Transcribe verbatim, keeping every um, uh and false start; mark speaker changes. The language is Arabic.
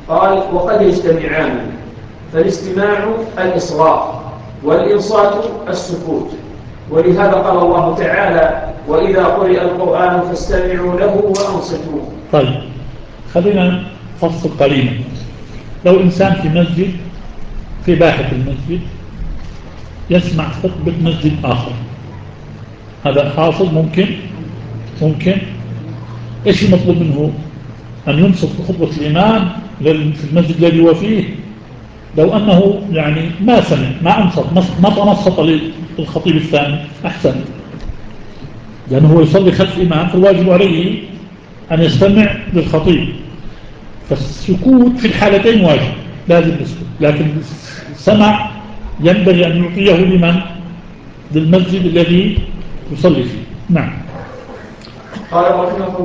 Speaker 1: قال وقد يجتمعان، فالاستماع الإصغاء والإنصات السكوت، ولهذا قال الله تعالى وإذا قرئ القرآن فاستمعوا له وأنصتوا.
Speaker 2: طيب خلينا نفصل قليلا. لو إنسان في مسجد في باحة المسجد يسمع خطبة مسجد آخر، هذا حاصل ممكن ممكن إيش المطلوب منه؟ أن ينصت خطبة الإمام في المسجد الذي هو فيه. لو أنه يعني ما سمع ما أنصت ما تنصت للخطيب الثاني أحسن، لأنه هو يصلي خلف الإمام فالواجب عليه أن يستمع للخطيب، فالسكوت في الحالتين واجب لازم يسكت، لكن السمع ينبغي أن يعطيه لمن؟ للمسجد الذي يصلي فيه. نعم.
Speaker 1: قال رحمه